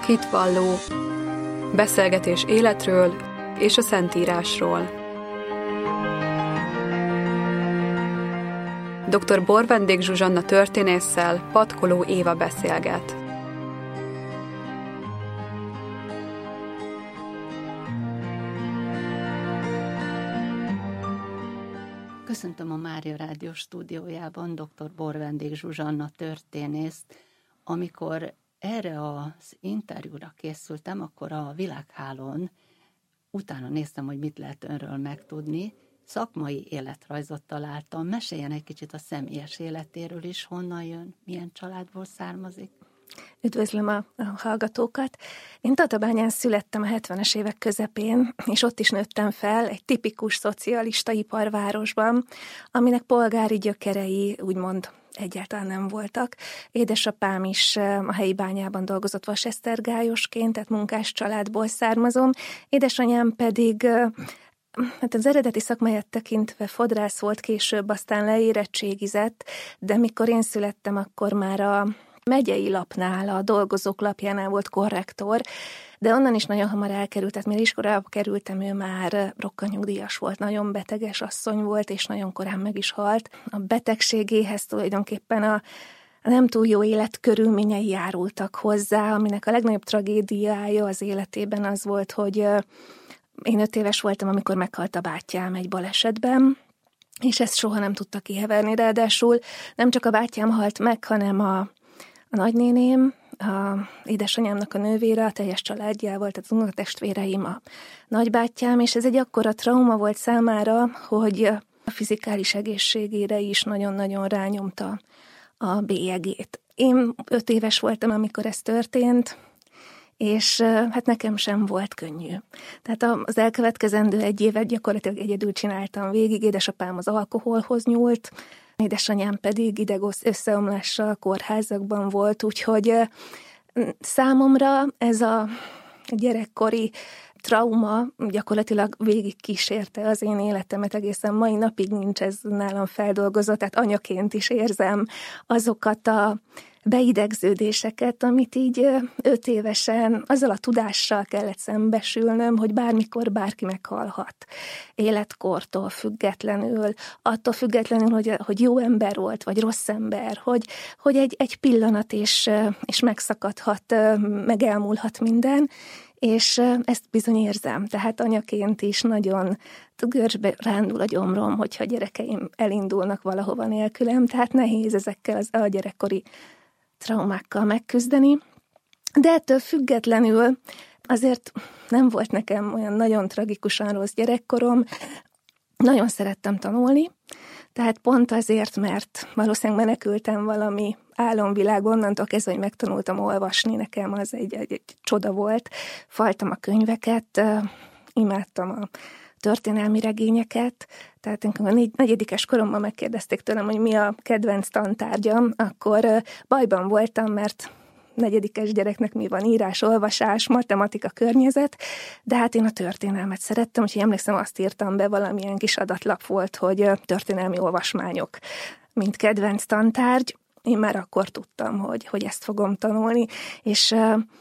Hitvalló. Beszélgetés életről és a Szentírásról. Dr. Borvendék Zsuzsanna történésszel Patkoló Éva beszélget. Köszöntöm a Mária Rádió stúdiójában dr. Borvendék Zsuzsanna történészt. Amikor erre az interjúra készültem, akkor a Világhálón utána néztem, hogy mit lehet önről megtudni. Szakmai életrajzot találtam. Meséljen egy kicsit a személyes életéről is, honnan jön, milyen családból származik. Üdvözlöm a hallgatókat. Én Tatabányán születtem a 70-es évek közepén, és ott is nőttem fel egy tipikus szocialista iparvárosban, aminek polgári gyökerei úgymond egyáltalán nem voltak. Édesapám is a helyi bányában dolgozott vasesztergályosként, tehát munkás családból származom. Édesanyám pedig hát az eredeti szakmáját tekintve fodrász volt, később aztán leérettségizett, de mikor én születtem, akkor már a megyei lapnál, a dolgozók lapjánál volt korrektor, de onnan is nagyon hamar elkerült, tehát mire iskolába kerültem, ő már rokkanyugdíjas volt, nagyon beteges asszony volt, és nagyon korán meg is halt. A betegségéhez tulajdonképpen a nem túl jó életkörülményei járultak hozzá, aminek a legnagyobb tragédiája az életében az volt, hogy én 5 éves voltam, amikor meghalt a bátyám egy balesetben, és ezt soha nem tudta kiheverni, ráadásul nem csak a bátyám halt meg, hanem a nagynéném, a édesanyámnak a nővére, a teljes családjával, tehát az unokatestvéreim, a nagybátyám, és ez egy akkora trauma volt számára, hogy a fizikális egészségére is nagyon-nagyon rányomta a bélyegét. Én 5 éves voltam, amikor ez történt, és hát nekem sem volt könnyű. Tehát az elkövetkezendő 1 évet gyakorlatilag egyedül csináltam végig, édesapám az alkoholhoz nyúlt, édesanyám pedig ideg-összeomlással kórházakban volt, úgyhogy számomra ez a gyerekkori trauma gyakorlatilag végig kísérte az én életemet, egészen mai napig nincs ez nálam feldolgozott, tehát anyaként is érzem azokat a beidegződéseket, amit így 5 évesen azzal a tudással kellett szembesülnöm, hogy bármikor bárki meghalhat. Életkortól függetlenül, attól függetlenül, hogy jó ember volt, vagy rossz ember, hogy egy pillanat is megszakadhat, meg elmúlhat minden, és ezt bizony érzem. Tehát anyaként is nagyon görcsbe rándul a gyomrom, hogyha gyerekeim elindulnak valahova nélkülem, tehát nehéz ezekkel a gyerekkori traumákkal megküzdeni, de ettől függetlenül azért nem volt nekem olyan nagyon tragikusan rossz gyerekkorom, nagyon szerettem tanulni, tehát pont azért, mert valószínűleg menekültem valami álomvilágban, onnantól kezdve, hogy megtanultam olvasni, nekem az egy csoda volt, faltam a könyveket, imádtam a történelmi regényeket, tehát amikor a 4. koromban megkérdezték tőlem, hogy mi a kedvenc tantárgyam, akkor bajban voltam, mert 4. gyereknek mi van, írás, olvasás, matematika, környezet, de hát én a történelmet szerettem, úgyhogy emlékszem, azt írtam be, valamilyen kis adatlap volt, hogy történelmi olvasmányok, mint kedvenc tantárgy. Én már akkor tudtam, hogy ezt fogom tanulni, és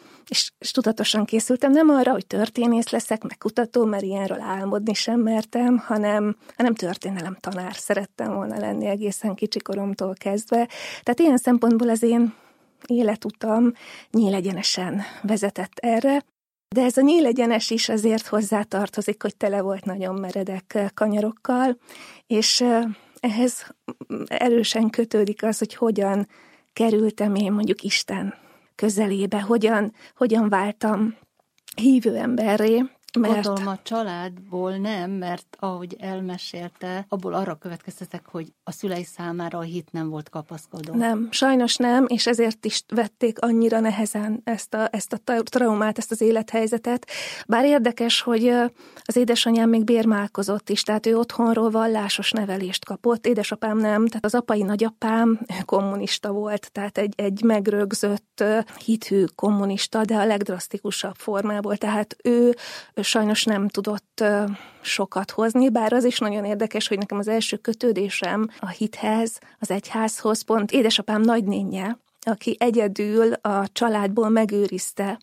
tudatosan készültem, nem arra, hogy történész leszek, meg kutató, mert ilyenről álmodni sem mertem, hanem történelem tanár szerettem volna lenni egészen kicsikoromtól kezdve. Tehát ilyen szempontból az én életutam nyílegyenesen vezetett erre, de ez a nyílegyenes is azért hozzátartozik, hogy tele volt nagyon meredek kanyarokkal, és ehhez erősen kötődik az, hogy hogyan kerültem én mondjuk Isten közelébe, hogyan váltam hívő emberré. Gondolom a családból nem, mert ahogy elmesélte, abból arra következtetek, hogy a szülei számára a hit nem volt kapaszkodó. Nem, sajnos nem, és ezért is vették annyira nehezen ezt a traumát, ezt az élethelyzetet. Bár érdekes, hogy az édesanyám még bérmálkozott is, tehát ő otthonról vallásos nevelést kapott, édesapám nem, tehát az apai nagyapám kommunista volt, tehát egy megrögzött hithű kommunista, de a legdrasztikusabb formából, tehát ő sajnos nem tudott sokat hozni, bár az is nagyon érdekes, hogy nekem az első kötődésem a hithez, az egyházhoz pont édesapám nagynénje, aki egyedül a családból megőrizte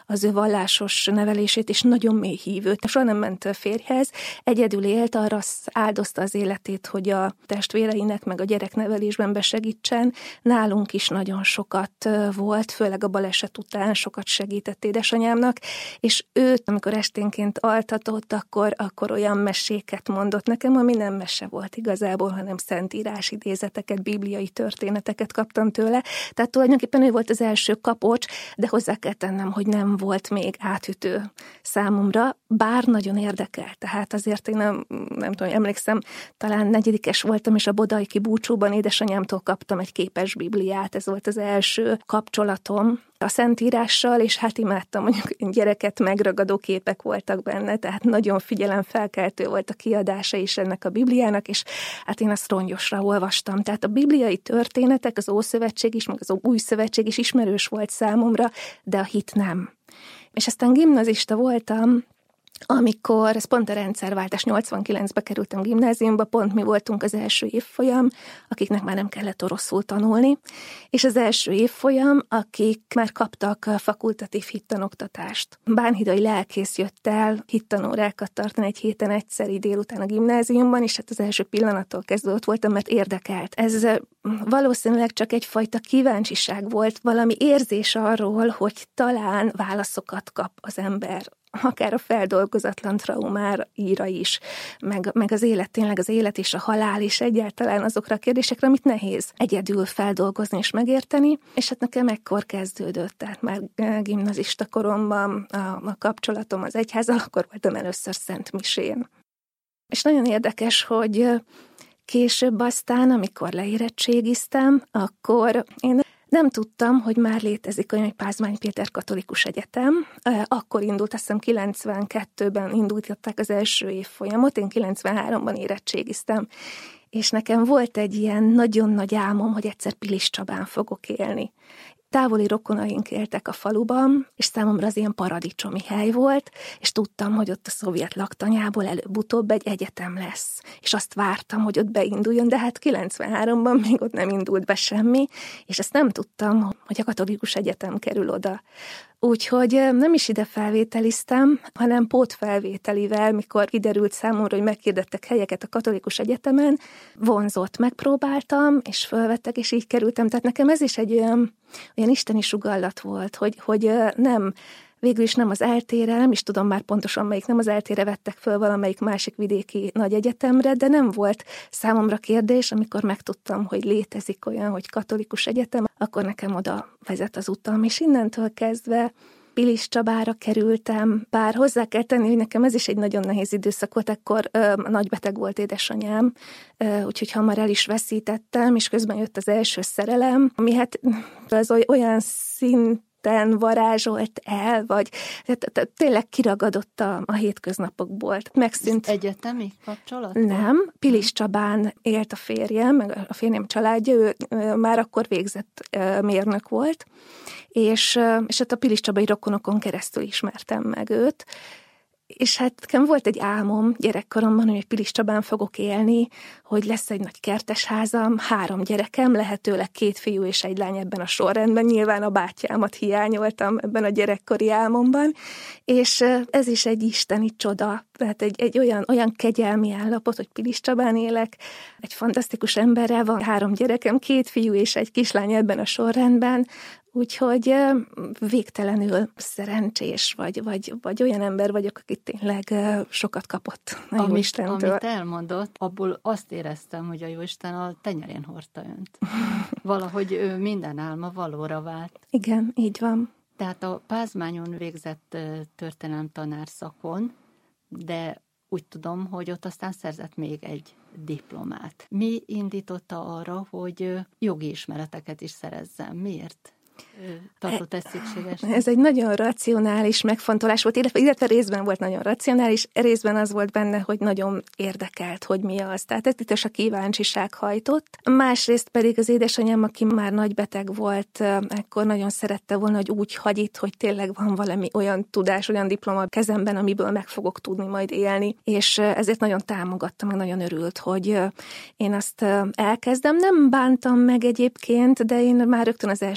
az ő vallásos nevelését, és nagyon mély hívő. Soha nem ment a férjhez, egyedül élt, arra áldozta az életét, hogy a testvéreinek meg a gyereknevelésben besegítsen. Nálunk is nagyon sokat volt, főleg a baleset után sokat segített édesanyámnak, és őt, amikor esténként altatott, akkor olyan meséket mondott nekem, ami nem mese volt igazából, hanem szentírás idézeteket, bibliai történeteket kaptam tőle. Tehát tulajdonképpen ő volt az első kapocs, de hozzá kell tennem, hogy nem volt még átütő számomra, bár nagyon érdekel. Tehát azért én nem tudom, emlékszem, talán 4. voltam, és a Bodajki búcsúban édesanyámtól kaptam egy képes bibliát. Ez volt az első kapcsolatom a szentírással, és hát imádtam, mondjuk gyereket megragadó képek voltak benne, tehát nagyon figyelemfelkeltő volt a kiadása is ennek a Bibliának, és hát én azt rongyosra olvastam. Tehát a bibliai történetek, az Ószövetség is, meg az Új Szövetség is ismerős volt számomra, de a hit nem. És aztán gimnazista voltam, amikor, ez pont a rendszerváltás, 89-be kerültem gimnáziumba, pont mi voltunk az első évfolyam, akiknek már nem kellett oroszul tanulni, és az első évfolyam, akik már kaptak fakultatív hittanoktatást. Bánhidai lelkész jött el hittanórákat tartani egy héten egyszeri délután a gimnáziumban, és hát az első pillanattól kezdve ott voltam, mert érdekelt. Ez valószínűleg csak egyfajta kíváncsiság volt, valami érzés arról, hogy talán válaszokat kap az ember, akár a feldolgozatlan traumára is, meg az élet, tényleg az élet és a halál is egyáltalán azokra a kérdésekre, amit nehéz egyedül feldolgozni és megérteni, és hát nekem ekkor kezdődött, tehát már gimnazista koromban a kapcsolatom az egyházzal, akkor voltam először szentmisén. És nagyon érdekes, hogy később aztán, amikor leérettségiztem, akkor én nem tudtam, hogy már létezik olyan, hogy Pázmány Péter Katolikus Egyetem. Akkor indult, azt hiszem 92-ben indították az első évfolyamot, én 93-ban érettségiztem. És nekem volt egy ilyen nagyon nagy álmom, hogy egyszer Pilis Csabán fogok élni. Távoli rokonaink éltek a faluban, és számomra az ilyen paradicsomi hely volt, és tudtam, hogy ott a szovjet laktanyából előbb-utóbb egy egyetem lesz. És azt vártam, hogy ott beinduljon, de hát 93-ban még ott nem indult be semmi, és ezt nem tudtam, hogy a Katolikus Egyetem kerül oda. Úgyhogy nem is ide felvételiztem, hanem pótfelvételivel, mikor kiderült számomra, hogy meghirdettek helyeket a Katolikus Egyetemen, vonzott, megpróbáltam, és fölvettek, és így kerültem. Tehát nekem ez is egy olyan isteni sugallat volt, hogy nem, végül is nem az ELTE-re, nem is tudom már pontosan melyik, nem az ELTE-re vettek föl valamelyik másik vidéki nagy egyetemre, de nem volt számomra kérdés, amikor megtudtam, hogy létezik olyan, hogy Katolikus Egyetem, akkor nekem oda vezet az utam, és innentől kezdve Pilis Csabára kerültem, bár hozzá kell tenni, hogy nekem ez is egy nagyon nehéz időszak volt, akkor nagy beteg volt édesanyám, úgyhogy hamar el is veszítettem, és közben jött az első szerelem, ami hát az olyan szinten varázsolt el, vagy tényleg kiragadott a hétköznapokból. Megszűnt. Egyetemi kapcsolat? Nem. Pilis Csabán élt a férjem, meg a férjem családja, ő már akkor végzett mérnök volt, és hát a Pilis Csabai rokonokon keresztül ismertem meg őt, és hát nekem volt egy álmom gyerekkoromban, hogy Pilis Csabán fogok élni, hogy lesz egy nagy kertesházam, 3 gyerekem, lehetőleg 2 fiú és 1 lány ebben a sorrendben, nyilván a bátyámat hiányoltam ebben a gyerekkori álmomban, és ez is egy isteni csoda, tehát egy olyan kegyelmi állapot, hogy Pilis Csabán élek, egy fantasztikus emberrel van, 3 gyerekem, 2 fiú és 1 kislány ebben a sorrendben, úgyhogy végtelenül szerencsés, vagy olyan ember vagyok, aki tényleg sokat kapott a Jóistentől. Amit elmondott, abból azt éreztem, hogy a Jóisten a tenyerén hordta önt. Valahogy ő minden álma valóra vált. Igen, így van. Tehát a Pázmányon végzett történelemtanár szakon, de úgy tudom, hogy ott aztán szerzett még egy diplomát. Mi indította arra, hogy jogi ismereteket is szerezzen? Miért tartott ezt szükséges? Ez egy nagyon racionális megfontolás volt, illetve részben volt nagyon racionális, részben az volt benne, hogy nagyon érdekelt, hogy mi az. Tehát ez itt a kíváncsiság hajtott. Másrészt pedig az édesanyám, aki már nagy beteg volt, ekkor nagyon szerette volna, hogy úgy hagy itt, hogy tényleg van valami olyan tudás, olyan diploma a kezemben, amiből meg fogok tudni majd élni. És ezért nagyon támogatta, meg nagyon örült, hogy én azt elkezdem. Nem bántam meg egyébként, de én már rögtön az első évfolyamon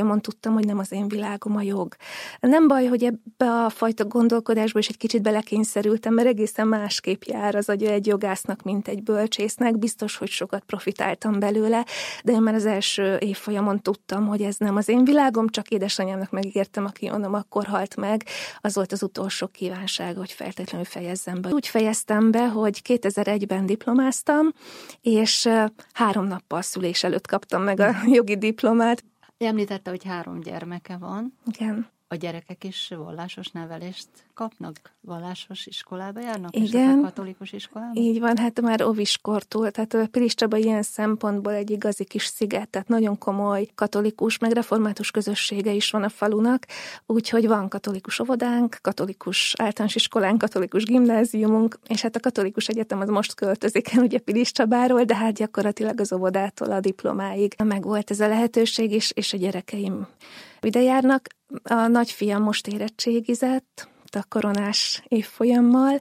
évfolyamon tudtam, hogy nem az én világom a jog. Nem baj, hogy ebbe a fajta gondolkodásba is egy kicsit belekényszerültem, mert egészen másképp jár az agya egy jogásznak, mint egy bölcsésznek. Biztos, hogy sokat profitáltam belőle, de én már az első évfolyamon tudtam, hogy ez nem az én világom, csak édesanyámnak megígértem, aki onnan akkor halt meg, az volt az utolsó kívánsága, hogy feltétlenül fejezzem be. Úgy fejeztem be, hogy 2001-ben diplomáztam, és 3 nappal szülés előtt kaptam meg a jogi diplomát. Említette, hogy 3 gyermeke van. Igen. A gyerekek is vallásos nevelést kapnak? Vallásos iskolába járnak? Igen. És katolikus iskolába? Így van, hát már óviskortól. Tehát Pilis Csaba ilyen szempontból egy igazi kis sziget, tehát nagyon komoly katolikus, meg református közössége is van a falunak, úgyhogy van katolikus óvodánk, katolikus általános iskolánk, katolikus gimnáziumunk, és hát a katolikus egyetem az most költözik el ugye Pilis Csabáról, de hát gyakorlatilag az óvodától a diplomáig meg volt ez a lehetőség is, és a gyerekeim ide járnak. A nagyfiam most érettségizett, a koronás évfolyammal,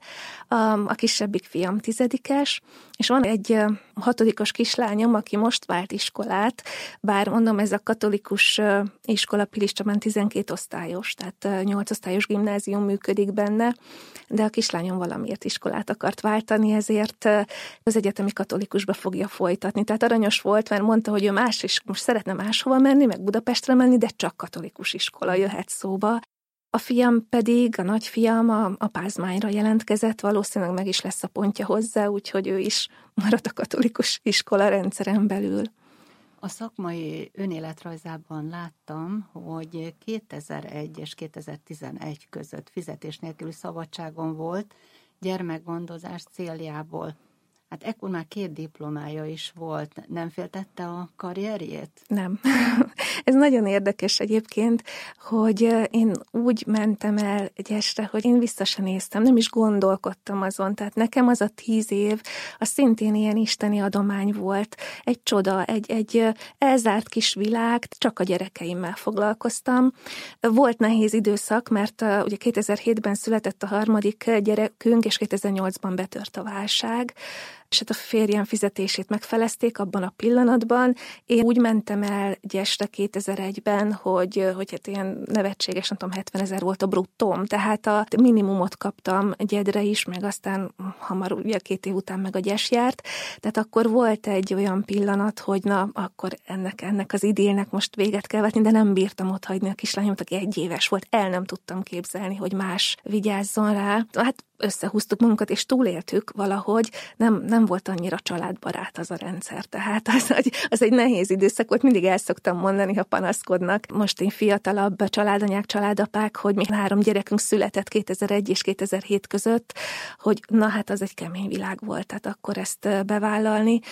a kisebbik fiam 10-es, és van egy 6-os kislányom, aki most vált iskolát, bár mondom, ez a katolikus iskola Pilis Csabán 12 osztályos, tehát 8 osztályos gimnázium működik benne, de a kislányom valamiért iskolát akart váltani, ezért az egyetemi katolikusba fogja folytatni. Tehát aranyos volt, mert mondta, hogy ő más is most szeretne máshova menni, meg Budapestre menni, de csak katolikus iskola jöhet szóba. A fiam pedig, a nagyfiam a Pázmányra jelentkezett, valószínűleg meg is lesz a pontja hozzá, úgyhogy ő is marad a katolikus iskola rendszeren belül. A szakmai önéletrajzában láttam, hogy 2001 és 2011 között fizetés nélküli szabadságon volt gyermekgondozás céljából. Hát ekkor már 2 diplomája is volt. Nem féltette a karrierjét? Nem. Ez nagyon érdekes egyébként, hogy én úgy mentem el egy este, hogy én vissza sem néztem, nem is gondolkodtam azon. Tehát nekem az a 10 év, az szintén ilyen isteni adomány volt. Egy csoda, egy elzárt kis világ, csak a gyerekeimmel foglalkoztam. Volt nehéz időszak, mert ugye 2007-ben született a 3. gyerekünk, és 2008-ban betört a válság, és hát a férjem fizetését megfelezték abban a pillanatban. Én úgy mentem el egy este 2001-ben, hogy hát ilyen nevetséges, nem tudom, 70 000 volt a bruttóm, tehát a minimumot kaptam gyedre is, meg aztán hamar ugye 2 év után meg a gyes járt, tehát akkor volt egy olyan pillanat, hogy na, akkor ennek az idélnek most véget kell vetni, de nem bírtam otthagyni a kislányomat, aki 1 éves volt, el nem tudtam képzelni, hogy más vigyázzon rá. Hát összehúztuk magunkat, és túléltük valahogy, nem volt annyira családbarát az a rendszer, tehát az egy nehéz időszak volt, mindig el szoktam mondani, ha panaszkodnak. Most én fiatalabb családanyák, családapák, hogy mi 3 gyerekünk született 2001 és 2007 között, hogy na hát az egy kemény világ volt, tehát akkor ezt bevállalni,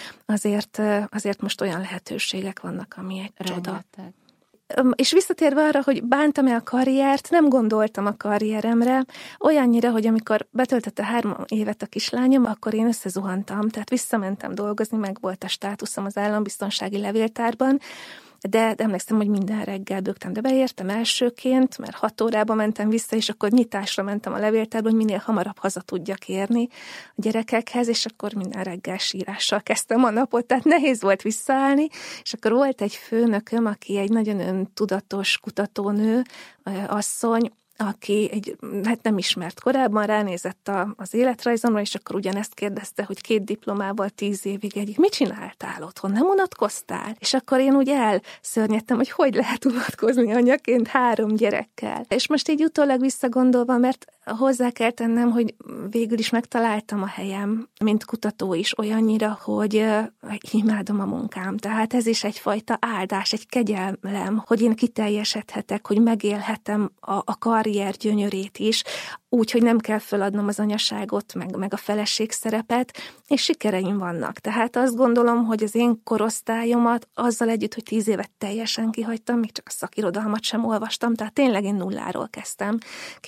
azért most olyan lehetőségek vannak, ami egy csoda. És visszatérve arra, hogy bántam-e a karriert, nem gondoltam a karrieremre, olyannyira, hogy amikor betöltötte 3 évet a kislányom, akkor én összezuhantam, tehát visszamentem dolgozni, meg volt a státuszom az állambiztonsági levéltárban, de emlékszem, hogy minden reggel bögtem, de beértem elsőként, mert 6 órában mentem vissza, és akkor nyitásra mentem a levéltárba, hogy minél hamarabb haza tudjak érni a gyerekekhez, és akkor minden reggel sírással kezdtem a napot, tehát nehéz volt visszaállni, és akkor volt egy főnököm, aki egy nagyon öntudatos kutatónő, asszony, aki hát nem ismert korábban, ránézett az életrajzomra, és akkor ugyanezt kérdezte, hogy 2 diplomával 10 évig mit csináltál otthon, nem unatkoztál? És akkor én úgy elszörnyedtem, hogy lehet unatkozni anyaként 3 gyerekkel. És most így utólag visszagondolva, mert hozzá kell tennem, hogy végül is megtaláltam a helyem, mint kutató is olyannyira, hogy imádom a munkám. Tehát ez is egyfajta áldás, egy kegyelem, hogy én kiteljesedhetek, hogy megélhetem a karrier gyönyörét is, úgy, hogy nem kell feladnom az anyaságot, meg a feleség szerepet, és sikereim vannak. Tehát azt gondolom, hogy az én korosztályomat azzal együtt, hogy 10 évet teljesen kihagytam, még csak a szakirodalmat sem olvastam, tehát tényleg én nulláról kezdtem.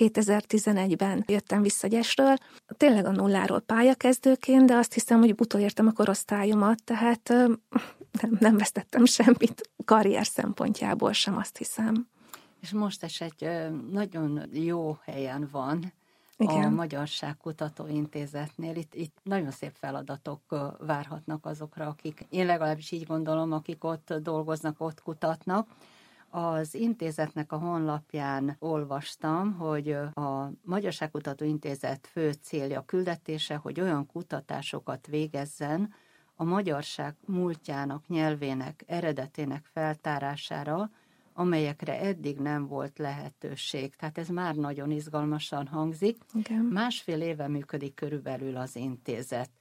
2011-ben jöttem vissza Gyesről, tényleg a nulláról pályakezdőként, de azt hiszem, hogy utolértem a korosztályomat, tehát nem vesztettem semmit karrier szempontjából sem, azt hiszem. És most is egy nagyon jó helyen van. Igen. A Magyarság Kutatóintézetnél. Itt nagyon szép feladatok várhatnak azokra, akik, én legalábbis így gondolom, akik ott dolgoznak, ott kutatnak. Az intézetnek a honlapján olvastam, hogy a Magyarságkutató Intézet fő célja, küldetése, hogy olyan kutatásokat végezzen a magyarság múltjának, nyelvének, eredetének feltárására, amelyekre eddig nem volt lehetőség. Tehát ez már nagyon izgalmasan hangzik. Igen. 1,5 éve működik körülbelül az intézet.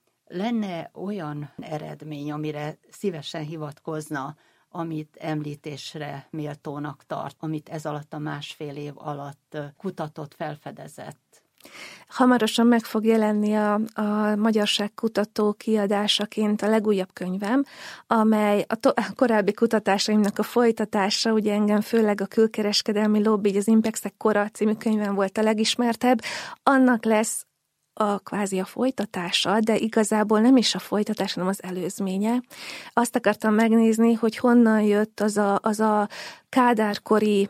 Lenne olyan eredmény, amire szívesen hivatkozna, amit említésre méltónak tart, amit ez alatt a 1,5 év alatt kutatott, felfedezett? Hamarosan meg fog jelenni a Magyarságkutató kiadásaként a legújabb könyvem, amely a korábbi kutatásaimnak a folytatása, ugye engem főleg a külkereskedelmi lobby, az Impexek kora című könyvem volt a legismertebb, annak lesz kvázi a folytatása, de igazából nem is a folytatás, hanem az előzménye. Azt akartam megnézni, hogy honnan jött az a kádárkori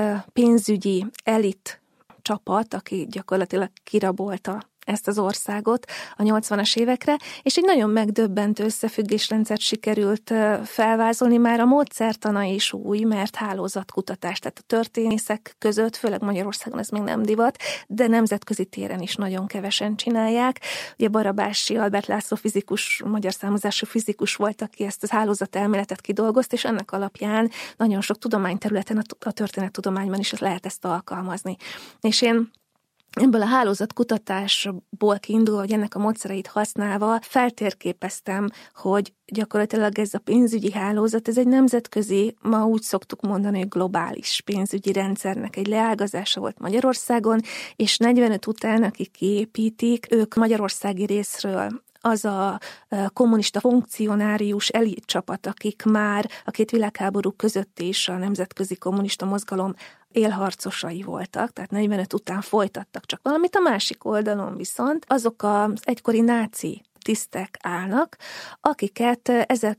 pénzügyi elit csapat, aki gyakorlatilag kirabolta ezt az országot a 80-as évekre, és egy nagyon megdöbbentő összefüggésrendszert sikerült felvázolni, már a módszertana is új, mert hálózatkutatás, tehát a történészek között, főleg Magyarországon ez még nem divat, de nemzetközi téren is nagyon kevesen csinálják. Ugye Barabási Albert László fizikus, magyar származású fizikus volt, aki ezt az hálózatelméletet kidolgozta, és ennek alapján nagyon sok tudományterületen, a történettudományban is lehet ezt alkalmazni. És én ebből a hálózatkutatásból kiindulva, hogy ennek a módszereit használva feltérképeztem, hogy gyakorlatilag ez a pénzügyi hálózat, ez egy nemzetközi, ma úgy szoktuk mondani, hogy globális pénzügyi rendszernek egy leágazása volt Magyarországon, és 45 után, akik kiépítik, ők magyarországi részről az a kommunista funkcionárius elit csapat, akik már a 2 világháború között is a nemzetközi kommunista mozgalom élharcosai voltak, tehát 45 után folytattak csak valamit, a másik oldalon viszont azok az egykori náci tisztek állnak, akiket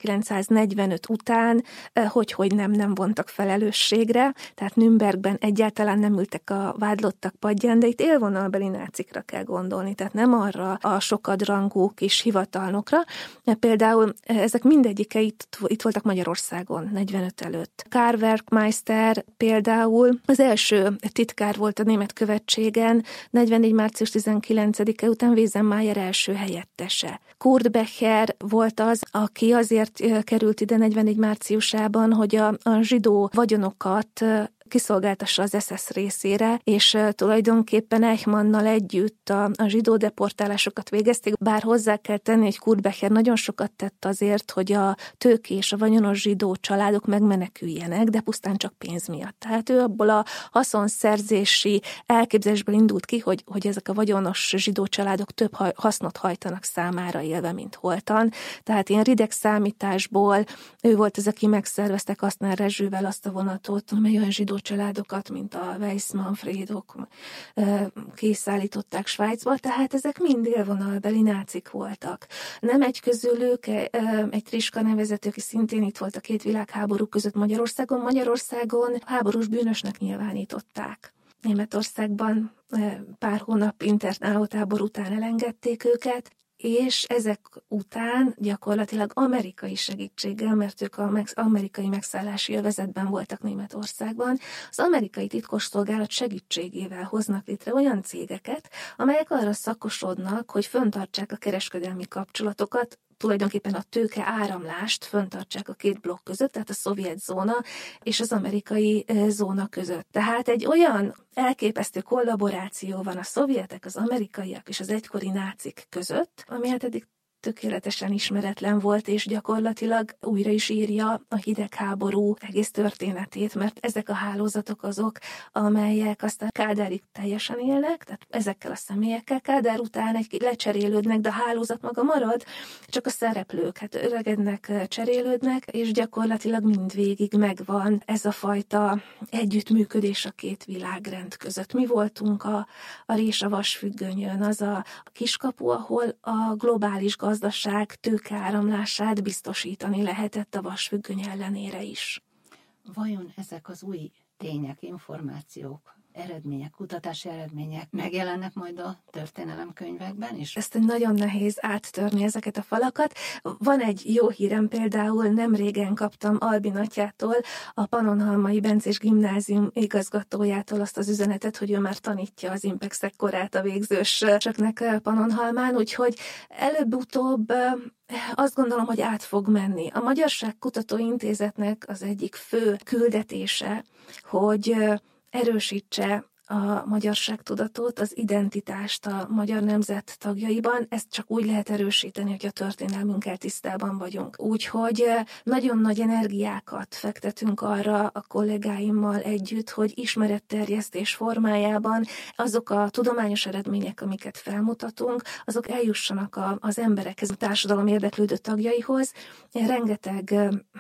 1945 után hogy nem vontak felelősségre, tehát Nürnbergben egyáltalán nem ültek a vádlottak padján, de itt élvonalbeli nácikra kell gondolni, tehát nem arra a sokadrangú kis hivatalnokra. Például ezek mindegyike itt voltak Magyarországon 45 előtt. Karl Werkmeister például az első titkár volt a német követségen, 44. március 19-e után Wiesenmeier első helyettese. Kurt Becher volt az, aki azért került ide 44 márciusában, hogy a zsidó vagyonokat kiszolgáltassa az SS részére, és tulajdonképpen Eichmannnal együtt a zsidó deportálásokat végezték, bár hozzá kell tenni, hogy Kurt Becher nagyon sokat tett azért, hogy a tőkés, a vagyonos zsidó családok megmeneküljenek, de pusztán csak pénz miatt. Tehát ő abból a haszonszerzési elképzelésből indult ki, hogy ezek a vagyonos zsidó családok több hasznot hajtanak számára élve, mint holtan. Tehát ilyen rideg számításból ő volt az, aki megszervezte Kastner Rezsővel azt a vonatot, amely olyan zsidó családokat, mint a Weiss-Manfredok kiszállították Svájcba, tehát ezek mind élvonalbeli nácik voltak. Nem egy közülük, egy Triska nevezető, aki szintén itt volt a 2 világháború között Magyarországon háborús bűnösnek nyilvánították. Németországban pár hónap internálótábor után elengedték őket, és ezek után gyakorlatilag amerikai segítséggel, mert ők az amerikai megszállási övezetben voltak Németországban, az amerikai titkosszolgálat segítségével hoznak létre olyan cégeket, amelyek arra szakosodnak, hogy fenntartsák a kereskedelmi kapcsolatokat, tulajdonképpen a tőke áramlást fenntartsák a 2 blokk között, tehát a szovjet zóna és az amerikai zóna között. Tehát egy olyan elképesztő kollaboráció van a szovjetek, az amerikaiak és az egykori nácik között, ami hát eddig tökéletesen ismeretlen volt, és gyakorlatilag újra is írja a hidegháború egész történetét, mert ezek a hálózatok azok, amelyek aztán Kádárig teljesen élnek, tehát ezekkel a személyekkel Kádár után lecserélődnek, de a hálózat maga marad, csak a szereplők öregednek, cserélődnek, és gyakorlatilag mindvégig megvan ez a fajta együttműködés a 2 világrend között. Mi voltunk a rés a vasfüggönyön, az a kiskapu, ahol a globális gazdaság tőkeáramlását biztosítani lehetett a vasfüggöny ellenére is. Vajon ezek az új tények, információk eredmények, kutatási eredmények megjelennek majd a történelemkönyvekben is? Ezt nagyon nehéz áttörni ezeket a falakat. Van egy jó hírem, például nem régen kaptam Albin atyától, a Pannonhalmai Bencés Gimnázium igazgatójától azt az üzenetet, hogy ő már tanítja az Impexek korát a végzősöknek Pannonhalmán, úgyhogy előbb-utóbb azt gondolom, hogy át fog menni. A Magyarság Kutatóintézetnek az egyik fő küldetése, hogy erősítse a magyarságtudatot, az identitást a magyar nemzet tagjaiban. Ezt csak úgy lehet erősíteni, hogy a történelmünkkel tisztában vagyunk. Úgyhogy nagyon nagy energiákat fektetünk arra a kollégáimmal együtt, hogy ismeretterjesztés formájában azok a tudományos eredmények, amiket felmutatunk, azok eljussanak az emberekhez, a társadalom érdeklődő tagjaihoz. Rengeteg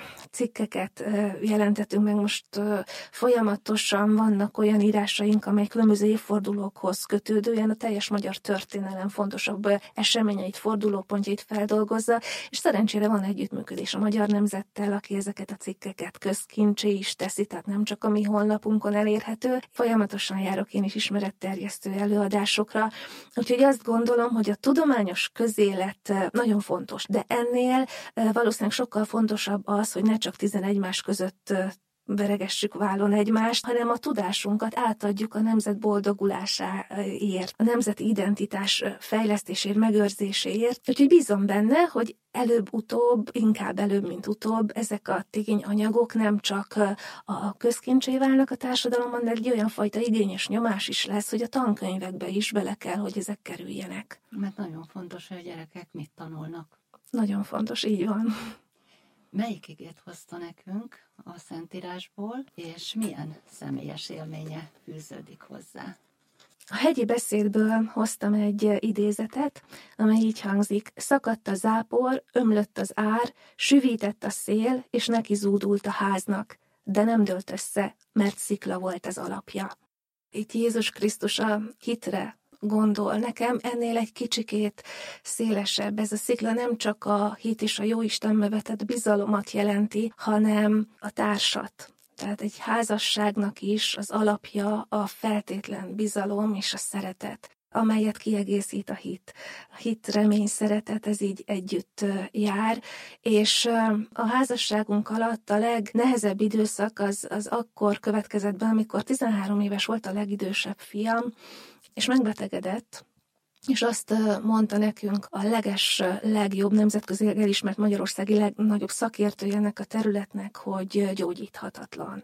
cikkeket jelentettünk meg, most folyamatosan vannak olyan írásaink, amely különböző évfordulókhoz kötődően a teljes magyar történelem fontosabb eseményeit, fordulópontjait feldolgozza, és szerencsére van együttműködés a Magyar Nemzettel, aki ezeket a cikkeket közkincsé is teszi, tehát nem csak a mi honlapunkon elérhető. Folyamatosan járok én is ismeretterjesztő előadásokra, úgyhogy azt gondolom, hogy a tudományos közélet nagyon fontos, de ennél valószínűleg sokkal fontosabb az, hogy ne csak 11 más között veregessük vállon egymást, hanem a tudásunkat átadjuk a nemzet boldogulásáért, a nemzeti identitás fejlesztéséért, megőrzéséért. Úgyhogy bízom benne, hogy előbb-utóbb, inkább előbb, mint utóbb, ezek a tényanyagok nem csak a közkincsé válnak a társadalomban, de egy olyan fajta igény és nyomás is lesz, hogy a tankönyvekbe is bele kell, hogy ezek kerüljenek. Mert nagyon fontos, hogy a gyerekek mit tanulnak. Nagyon fontos, így van. Melyik igét hozta nekünk a Szentírásból, és milyen személyes élménye fűződik hozzá? A hegyi beszédből hoztam egy idézetet, amely így hangzik: szakadt a zápor, ömlött az ár, süvített a szél, és neki zúdult a háznak, de nem dőlt össze, mert szikla volt az alapja. Itt Jézus Krisztus a hitre gondol. Nekem ennél egy kicsikét szélesebb. Ez a szikla nem csak a hit és a jóistenbe vetett bizalomat jelenti, hanem a társat. Tehát egy házasságnak is az alapja a feltétlen bizalom és a szeretet, amelyet kiegészít a hit. A hit, remény, szeretet, ez így együtt jár, és a házasságunk alatt a legnehezebb időszak az akkor következett be, amikor 13 éves volt a legidősebb fiam, és megbetegedett, és azt mondta nekünk a legjobb nemzetközileg elismert magyarországi legnagyobb szakértője ennek a területnek, hogy gyógyíthatatlan.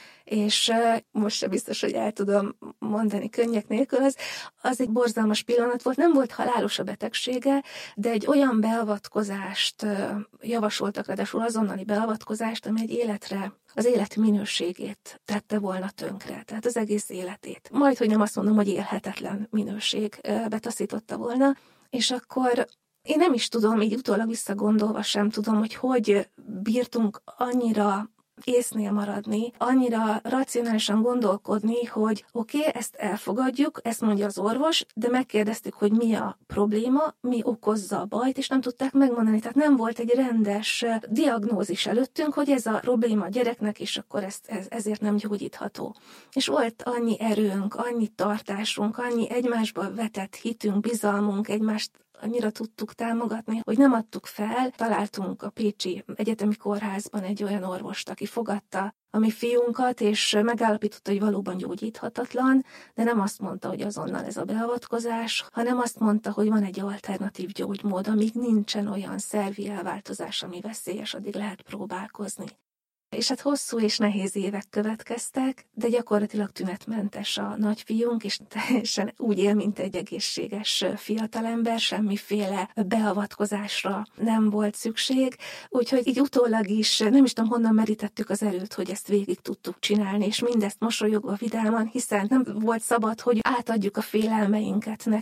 És most sem biztos, hogy el tudom mondani könnyek nélkül, az egy borzalmas pillanat volt, nem volt halálos a betegsége, de egy olyan beavatkozást javasoltak, ráadásul azonnali beavatkozást, ami egy életre, az élet minőségét tette volna tönkre, tehát az egész életét. Majd, hogy nem azt mondom, hogy élhetetlen minőségbe taszította volna, és akkor én nem is tudom, így utólag visszagondolva sem tudom, hogy bírtunk annyira észnél maradni, annyira racionálisan gondolkodni, hogy oké, ezt elfogadjuk, ezt mondja az orvos, de megkérdeztük, hogy mi a probléma, mi okozza a bajt, és nem tudták megmondani. Tehát nem volt egy rendes diagnózis előttünk, hogy ez a probléma a gyereknek, és akkor ezért nem gyógyítható. És volt annyi erőnk, annyi tartásunk, annyi egymásba vetett hitünk, bizalmunk, egymást annyira tudtuk támogatni, hogy nem adtuk fel. Találtunk a Pécsi Egyetemi Kórházban egy olyan orvost, aki fogadta a mi fiunkat, és megállapította, hogy valóban gyógyíthatatlan, de nem azt mondta, hogy azonnal ez a beavatkozás, hanem azt mondta, hogy van egy alternatív gyógymód, amíg nincsen olyan szervi elváltozás, ami veszélyes, addig lehet próbálkozni. És hát hosszú és nehéz évek következtek, de gyakorlatilag tünetmentes a nagyfiunk, és teljesen úgy él, mint egy egészséges fiatalember, semmiféle beavatkozásra nem volt szükség, úgyhogy így utólag is nem is tudom, honnan merítettük az erőt, hogy ezt végig tudtuk csinálni, és mindezt mosolyogva, vidáman, hiszen nem volt szabad, hogy átadjuk a félelmeinket neki,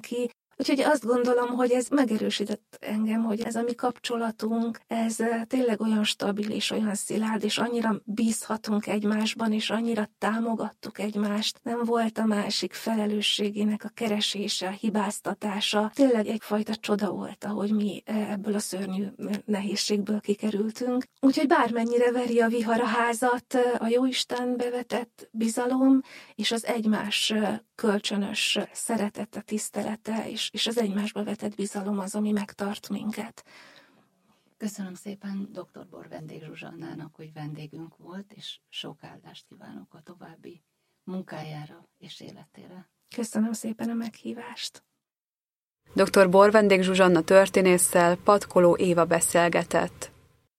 Úgyhogy azt gondolom, hogy ez megerősített engem, hogy ez a mi kapcsolatunk, ez tényleg olyan stabil és olyan szilárd, és annyira bízhatunk egymásban, és annyira támogattuk egymást. Nem volt a másik felelősségének a keresése, a hibáztatása. Tényleg egyfajta csoda volt, ahogy mi ebből a szörnyű nehézségből kikerültünk. Úgyhogy bármennyire veri a vihar a házat, a Jóistenbe vetett bizalom, és az egymás kölcsönös szeretete, tisztelete, és az egymásba vetett bizalom az, ami megtart minket. Köszönöm szépen dr. Borvendég Zsuzsannának, hogy vendégünk volt, és sok áldást kívánok a további munkájára és életére. Köszönöm szépen a meghívást. Dr. Borvendég Zsuzsanna történésszel Patkoló Éva beszélgetett.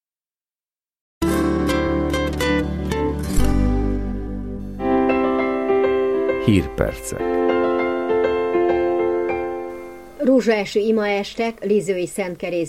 Hírpercek. Rózsaeső imaestek, Lizői Szentkerész